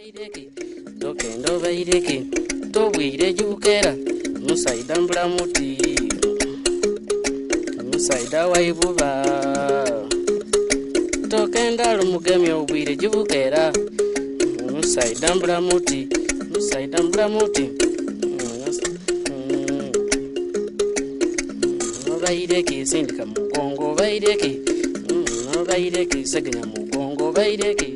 baireke tokendo baireke tobwire jukera musaida mbulamuti musaida waibuba tokenda lumugemi obwire jukera musaida mbulamuti baireke sindika mugongo baireke baireke segenya mugongo baireke